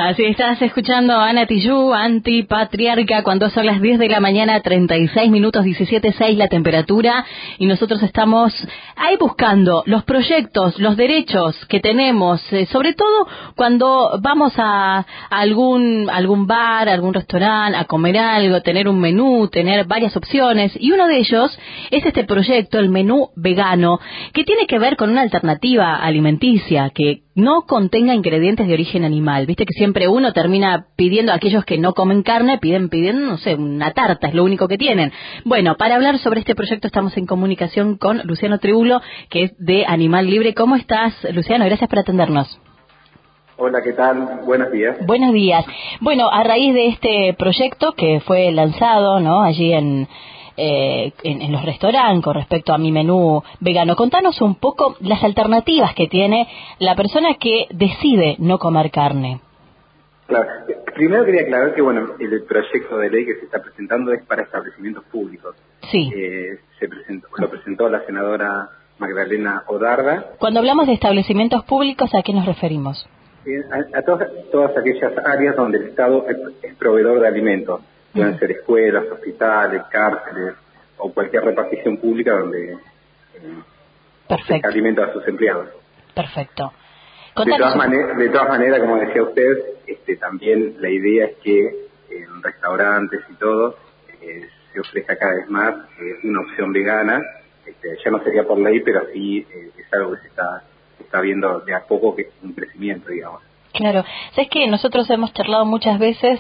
Así estás escuchando a Ana Tijoux, Antipatriarca, cuando son las 10 de la mañana, 36 minutos, 17:06 la temperatura, y nosotros estamos ahí buscando los proyectos, los derechos que tenemos, sobre todo cuando vamos a algún bar, algún restaurante, a comer algo, tener un menú, tener varias opciones, y uno de ellos es este proyecto, el menú vegano, que tiene que ver con una alternativa alimenticia que no contenga ingredientes de origen animal. Viste que siempre uno termina pidiendo, a aquellos que no comen carne, pidiendo, no sé, una tarta, es lo único que tienen. Bueno, para hablar sobre este proyecto estamos en comunicación con Luciano Tribulo, que es de Animal Libre. ¿Cómo estás, Luciano? Gracias por atendernos. Hola, ¿qué tal? Buenos días. Buenos días. Bueno, a raíz de este proyecto que fue lanzado, ¿no?, allí en los restaurantes con respecto a mi menú vegano, contanos un poco las alternativas que tiene la persona que decide no comer carne. Claro. Primero quería aclarar que, bueno, el proyecto de ley que se está presentando es para establecimientos públicos. Sí. Lo presentó la senadora Magdalena Odarda. Cuando hablamos de establecimientos públicos, ¿a qué nos referimos? A todas aquellas áreas donde el Estado es proveedor de alimentos. Pueden ser escuelas, hospitales, cárceles o cualquier repartición pública donde se alimenta a sus empleados. Perfecto. De todas maneras, como decía usted, también la idea es que en restaurantes y todo se ofrezca cada vez más una opción vegana. Ya no sería por ley, pero sí es algo que se está viendo de a poco, que es un crecimiento, digamos. Claro, sabes que nosotros hemos charlado muchas veces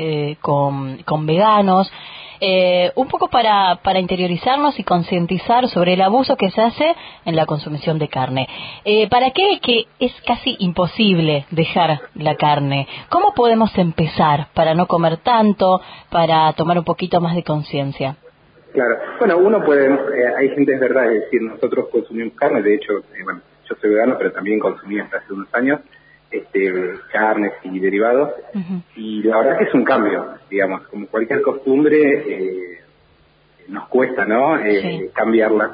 con veganos, un poco para interiorizarnos y concientizar sobre el abuso que se hace en la consumición de carne. ¿Para qué? Que es casi imposible dejar la carne. ¿Cómo podemos empezar para no comer tanto, para tomar un poquito más de conciencia? Claro, bueno, uno puede, hay gente, es verdad, es decir, nosotros consumimos carne, de hecho, bueno, yo soy vegano, pero también consumí hasta hace unos años carnes y derivados, y la verdad que es un cambio, digamos, como cualquier costumbre, nos cuesta, ¿no?, cambiarla.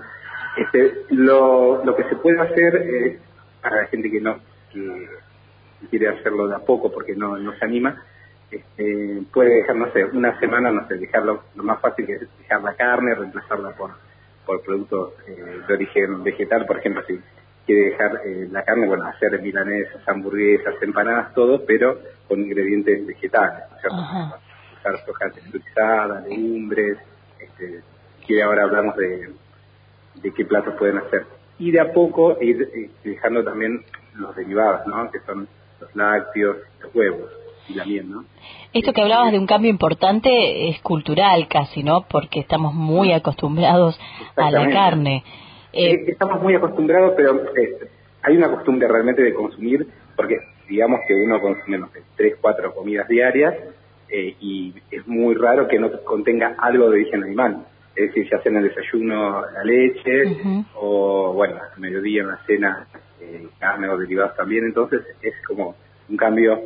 Lo que se puede hacer para la gente que quiere hacerlo de a poco porque no se anima, puede dejar, no sé, una semana, no sé, dejarlo, lo más fácil que es dejar la carne, reemplazarla por productos de origen vegetal. Por ejemplo, si quiere dejar la carne, bueno, hacer milanesas, hamburguesas, empanadas, todo, pero con ingredientes vegetales, ¿no es cierto? Usar soja texturizada, legumbres, que ahora hablamos de qué platos pueden hacer. Y de a poco ir dejando también los derivados, ¿no?, que son los lácteos, los huevos y la miel, ¿no? Esto que hablabas de un cambio importante es cultural casi, ¿no?, porque estamos muy acostumbrados a la carne. Estamos muy acostumbrados, pero hay una costumbre realmente de consumir, porque digamos que uno consume, no sé, 3, 4 comidas diarias, y es muy raro que no contenga algo de origen animal. Es decir, ya sea en el desayuno la leche, o bueno, al mediodía en la cena carne o derivados también. Entonces es como un cambio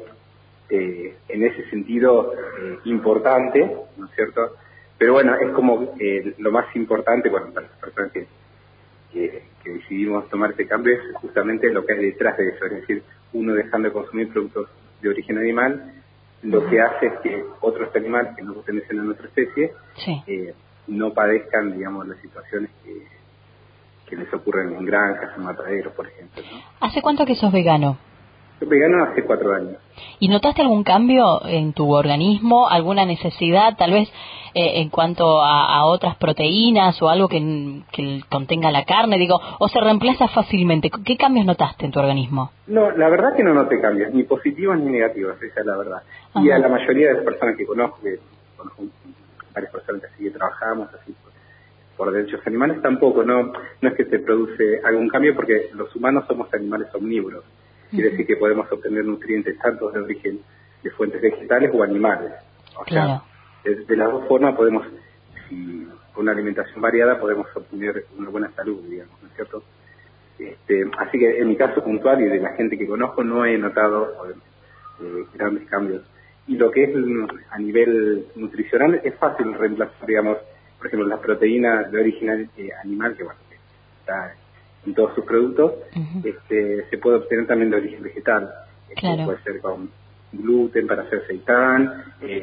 en ese sentido importante, ¿no es cierto? Pero bueno, es como lo más importante, bueno, para las personas que decidimos tomar este cambio, es justamente lo que hay detrás de eso. Es decir, uno dejando de consumir productos de origen animal, lo que hace es que otros animales que no pertenecen a nuestra especie no padezcan, digamos, las situaciones que les ocurren en granjas, en mataderos, por ejemplo, ¿no? ¿Hace cuánto que sos vegano? Soy vegano hace 4 años. ¿Y notaste algún cambio en tu organismo, alguna necesidad, tal vez en cuanto a otras proteínas o algo que contenga la carne, digo, o se reemplaza fácilmente? ¿Qué cambios notaste en tu organismo? No, la verdad que no noté cambios, ni positivos ni negativos, esa es la verdad. Y a la mayoría de las personas que conozco varias personas así que trabajamos así por derechos animales, tampoco, no es que se produce algún cambio, porque los humanos somos animales omnívoros. Quiere decir que podemos obtener nutrientes tanto de origen de fuentes vegetales o animales. O sea, de las dos formas podemos, si con una alimentación variada, podemos obtener una buena salud, digamos, ¿no es cierto? Así que en mi caso puntual y de la gente que conozco, no he notado grandes cambios. Y lo que es a nivel nutricional es fácil reemplazar, digamos, por ejemplo, la proteína de origen animal, que bueno, está en todos sus productos, se puede obtener también de origen vegetal. Claro. Puede ser con gluten para hacer seitán,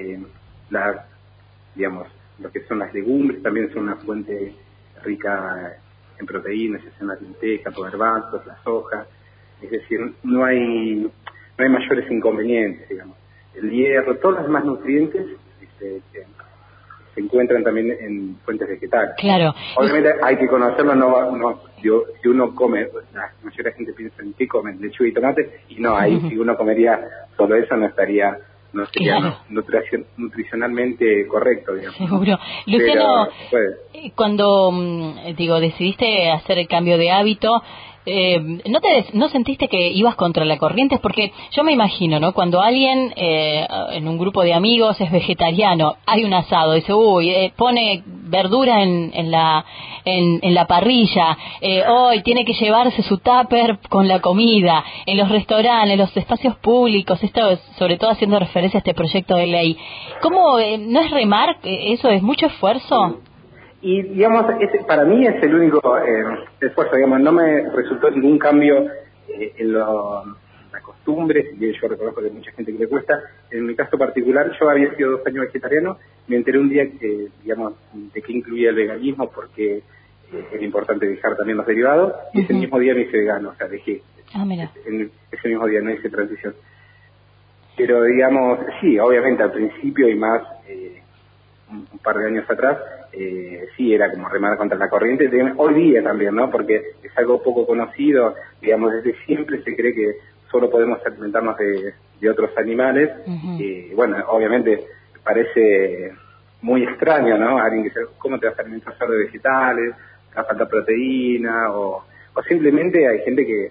digamos, lo que son las legumbres también son una fuente rica en proteínas, ya sean la lenteja, los garbanzos, la soja, es decir, no hay mayores inconvenientes, digamos. El hierro, todos los demás nutrientes se encuentran también en fuentes vegetales. Claro. Obviamente hay que conocerlo, si uno come, la mayoría de la gente piensa en qué comen, lechuga y tomate, y no, ahí si uno comería solo eso no sería Claro. nutricionalmente correcto, digamos. Seguro. Luciano, Pero, cuando decidiste hacer el cambio de hábito, ¿no sentiste que ibas contra la corriente? Porque yo me imagino, ¿no? Cuando alguien en un grupo de amigos es vegetariano, hay un asado, dice, pone verdura en la parrilla, hoy tiene que llevarse su tupper con la comida, en los restaurantes, en los espacios públicos, esto sobre todo haciendo referencia a este proyecto de ley. ¿Cómo no es remar? ¿Eso es mucho esfuerzo? Y, digamos, para mí es el único esfuerzo, digamos, no me resultó ningún cambio en las costumbres, y yo reconozco que hay mucha gente que le cuesta. En mi caso particular, yo había sido 2 años vegetariano, me enteré un día que, digamos, de que incluía el veganismo, porque era importante dejar también los derivados, y ese mismo día me hice vegano, o sea, dejé, ese mismo día no hice transición. Pero, digamos, sí, obviamente al principio y más un par de años atrás, sí era como remar contra la corriente, hoy día también, ¿no? Porque es algo poco conocido, digamos, desde siempre se cree que solo podemos alimentarnos de otros animales, bueno, obviamente parece muy extraño, ¿no? Alguien que dice, ¿cómo te vas a alimentar solo de vegetales? ¿Te va a faltar proteína? O simplemente hay gente que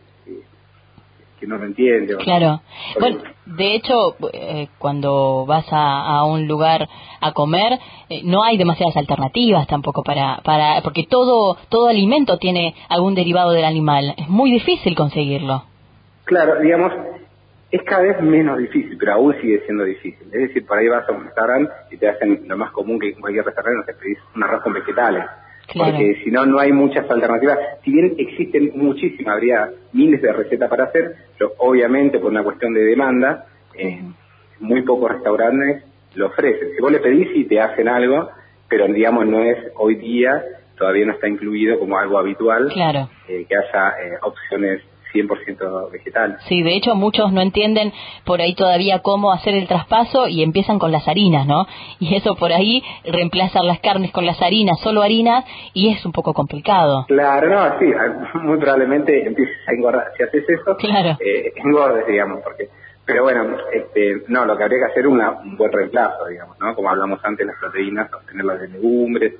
no lo entiende. Claro. Bueno, de hecho, cuando vas a un lugar a comer, no hay demasiadas alternativas tampoco porque todo alimento tiene algún derivado del animal. Es muy difícil conseguirlo. Claro, digamos, es cada vez menos difícil, pero aún sigue siendo difícil. Es decir, por ahí vas a un restaurante y te hacen lo más común que en cualquier restaurante, no sé, pedís un arroz con vegetales. Claro. Porque si no hay muchas alternativas. Si bien existen muchísimas, habría miles de recetas para hacer, pero obviamente por una cuestión de demanda, muy pocos restaurantes lo ofrecen. Si vos le pedís y te hacen algo, pero digamos no es hoy día, todavía no está incluido como algo habitual, claro, que haya opciones 100% vegetales. Sí, de hecho muchos no entienden por ahí todavía cómo hacer el traspaso y empiezan con las harinas, ¿no? Y eso por ahí, reemplazar las carnes con las harinas, solo harinas, y es un poco complicado. Claro, no, sí, muy probablemente empieces a engordar. Si haces eso, claro, engordes, digamos, porque... Pero bueno, no, lo que habría que hacer es un buen reemplazo, digamos, ¿no? Como hablamos antes, las proteínas, obtenerlas de legumbres,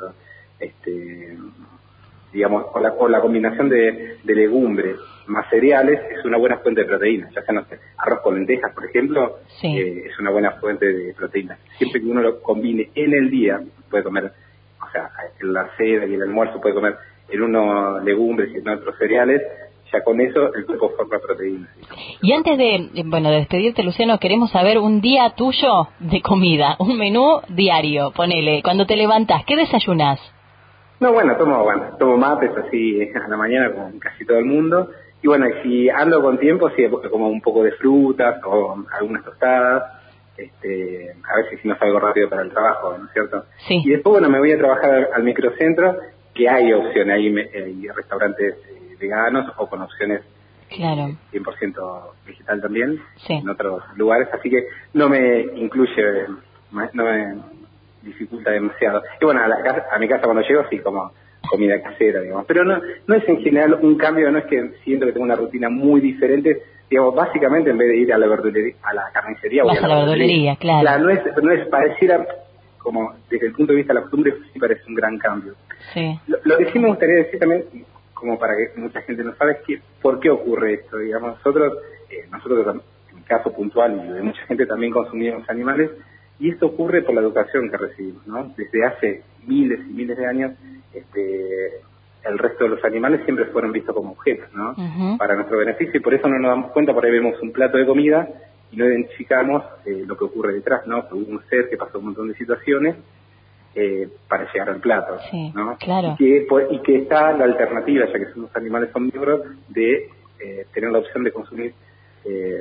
digamos, o la combinación de legumbres más cereales es una buena fuente de proteínas, ya sea, no sé, arroz con lentejas, por ejemplo, es una buena fuente de proteínas. Siempre que uno lo combine en el día, puede comer, o sea, en la cena y el almuerzo puede comer en uno legumbres y en otros cereales, ya con eso el cuerpo forma proteínas. Y antes de despedirte, Luciano, queremos saber un día tuyo de comida, un menú diario, ponele, cuando te levantás, ¿qué desayunás? No, tomo mates así a la mañana con casi todo el mundo. Y bueno, y si ando con tiempo, sí, como un poco de frutas o algunas tostadas, a veces si no salgo rápido para el trabajo, ¿no es cierto? Sí. Y después, bueno, me voy a trabajar al microcentro, que hay opciones, hay restaurantes veganos o con opciones 100% vegetal también, en otros lugares, así que no me incluye, no me dificulta demasiado. Y bueno, a mi casa cuando llego sí como comida casera, digamos. Pero no es en general un cambio, no es que siento que tengo una rutina muy diferente, digamos, básicamente en vez de ir a la verdulería, a la carnicería, voy a la verdulería, claro. Claro, no es pareciera, como desde el punto de vista de la costumbre, sí parece un gran cambio. Sí. Lo que sí me gustaría decir también, como para que mucha gente no sabe, es que por qué ocurre esto, digamos, nosotros en mi caso puntual y de mucha gente también consumimos animales, y esto ocurre por la educación que recibimos, ¿no? Desde hace miles y miles de años, el resto de los animales siempre fueron vistos como objetos, ¿no? Para nuestro beneficio, y por eso no nos damos cuenta, por ahí vemos un plato de comida y no identificamos lo que ocurre detrás, ¿no? Hubo un ser que pasó un montón de situaciones para llegar al plato, ¿no? Claro. Y que está la alternativa, ya que somos animales omnívoros, de tener la opción de consumir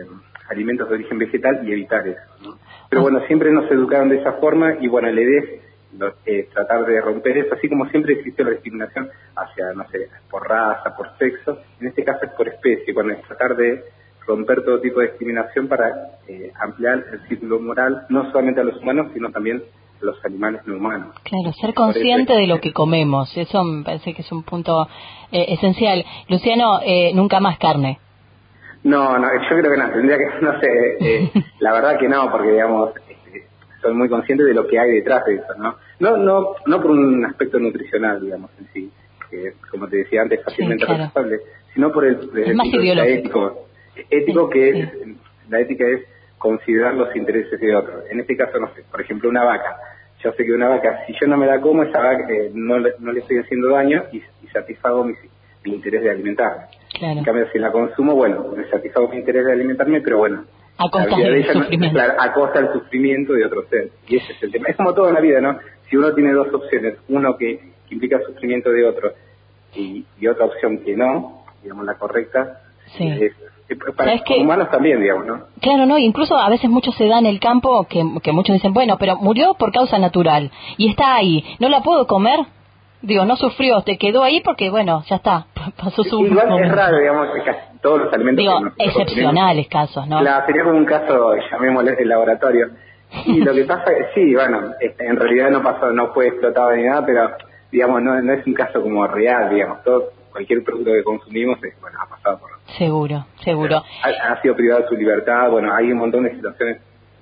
alimentos de origen vegetal y evitar eso, ¿no? Pero bueno, siempre nos educaron de esa forma y bueno, la idea es tratar de romper eso, así como siempre existió la discriminación hacia, no sé, por raza, por sexo, en este caso es por especie, bueno, es tratar de romper todo tipo de discriminación para ampliar el círculo moral, no solamente a los humanos, sino también a los animales no humanos. Claro, ser consciente de lo que comemos, eso me parece que es un punto esencial. Luciano, nunca más carne. No, yo creo que no, tendría que, no sé, la verdad que no, porque digamos, soy muy consciente de lo que hay detrás de eso, ¿no? No por un aspecto nutricional, digamos, en sí, que como te decía antes, fácilmente responsable, sino por el más ideológico. Ético que es, la ética es considerar los intereses de otros. En este caso, no sé, por ejemplo, una vaca. Yo sé que una vaca, si yo no me la como, esa vaca no le estoy haciendo daño y satisfago mi interés de alimentarme. Claro. En cambio, si la consumo, bueno, me satisfago mi interés de alimentarme, pero bueno, a costa del sufrimiento. Claro, a costa del sufrimiento de otro ser. Y ese es el tema. Es como todo en la vida, ¿no? Si uno tiene dos opciones, uno que implica sufrimiento de otro y otra opción que no, digamos, la correcta, para humanos también, digamos, ¿no? Claro, no, incluso a veces mucho se da en el campo que muchos dicen, bueno, pero murió por causa natural y está ahí, ¿no la puedo comer? Digo, no sufrió, te quedó ahí porque, bueno, ya está, pasó su igual momento. Es raro, digamos, que casi todos los alimentos... Digo, excepcionales casos, ¿no? Claro, sería como un caso, llamémosle, de laboratorio. Y lo que pasa es, sí, bueno, en realidad no fue explotado ni nada, pero, digamos, no es un caso como real, digamos, cualquier producto que consumimos, bueno, ha pasado por... Seguro. Ha sido privado de su libertad, bueno, hay un montón de situaciones,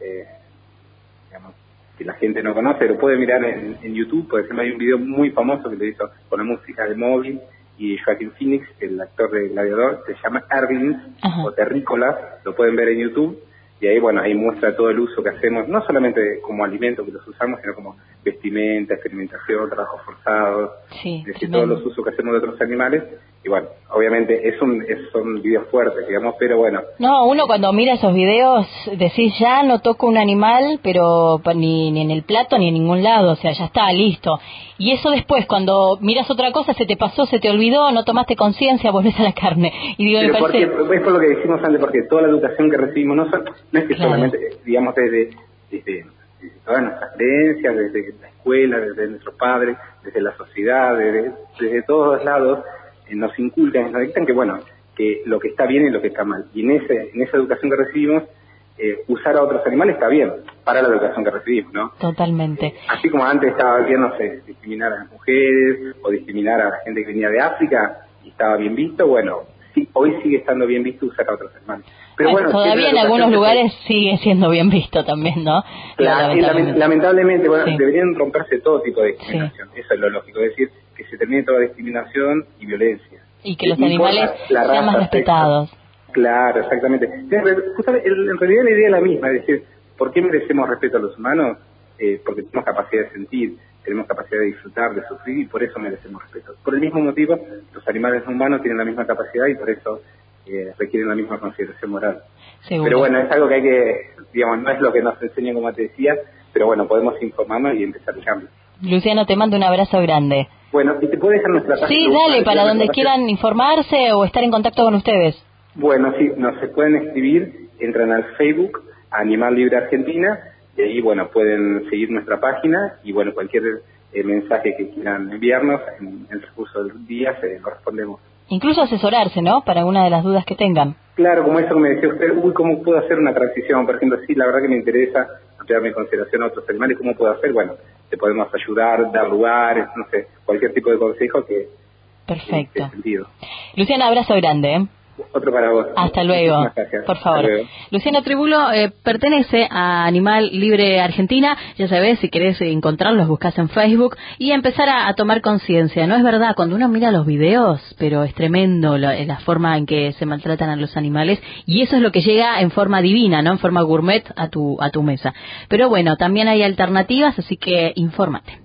digamos, que la gente no conoce, lo puede mirar en YouTube, por ejemplo, hay un video muy famoso que lo hizo con la música de Móvil y Joaquin Phoenix, el actor de Gladiador, se llama Earthlings o Terrícolas, lo pueden ver en YouTube, y ahí, bueno, ahí muestra todo el uso que hacemos, no solamente como alimento que los usamos, sino como vestimenta, experimentación, trabajos forzados, es decir, todos los usos que hacemos de otros animales, y bueno, obviamente son videos fuertes, digamos, pero bueno. No, uno cuando mira esos videos decís, ya no toco un animal, pero ni en el plato ni en ningún lado, o sea, ya está, listo. Y eso después, cuando miras otra cosa, se te pasó, se te olvidó, no tomaste conciencia, volvés a la carne. Y digo, pero es por lo que dijimos antes, porque toda la educación que recibimos no es que solamente, digamos, desde todas nuestras creencias, desde la escuela, desde nuestros padres, desde la sociedad, desde todos lados, nos inculcan, nos dictan que, bueno, que lo que está bien y lo que está mal. Y en esa educación que recibimos, usar a otros animales está bien, para la educación que recibimos, ¿no? Totalmente. Así como antes estaba bien, no sé, discriminar a las mujeres o discriminar a la gente que venía de África y estaba bien visto, bueno, sí, hoy sigue estando bien visto usar a otros animales. Pero bueno, todavía en algunos lugares sigue siendo bien visto también, ¿no? Claro, lamentablemente, bueno, deberían romperse todo tipo de discriminación, eso es lo lógico, es decir, que se termine toda discriminación y violencia. Y que los animales sean más respetados. Claro, exactamente. Justamente, en realidad la idea es la misma, es decir, ¿por qué merecemos respeto a los humanos? Porque tenemos capacidad de sentir, tenemos capacidad de disfrutar, de sufrir, y por eso merecemos respeto. Por el mismo motivo, los animales no humanos tienen la misma capacidad y por eso requieren la misma consideración moral. Seguro. Pero bueno, es algo que hay que, digamos, no es lo que nos enseñan, como te decía, pero bueno, podemos informarnos y empezar el cambio. Luciano, te mando un abrazo grande. Bueno, ¿y te puedes dejar nuestra página? Sí, dale, para donde quieran informarse o estar en contacto con ustedes. Bueno, sí, nos pueden escribir, entran al Facebook, Animal Libre Argentina, y ahí, bueno, pueden seguir nuestra página, y bueno, cualquier mensaje que quieran enviarnos, en el transcurso del día lo respondemos. Incluso asesorarse, ¿no?, para alguna de las dudas que tengan. Claro, como eso que me decía usted, ¿cómo puedo hacer una transición? Por ejemplo, sí, la verdad que me interesa ampliar mi consideración a otros animales, ¿cómo puedo hacer? Bueno, te podemos ayudar, dar lugares, no sé, cualquier tipo de consejo que... Perfecto. Luciana, abrazo grande, ¿eh? Otro para vos. Hasta luego. Por favor. Luciano Tribulo pertenece a Animal Libre Argentina. Ya sabés, si querés encontrarlos, buscás en Facebook y empezar a tomar conciencia. No es verdad, cuando uno mira los videos, pero es tremendo la forma en que se maltratan a los animales, y eso es lo que llega en forma divina, ¿no? En forma gourmet a tu mesa. Pero bueno, también hay alternativas, así que infórmate.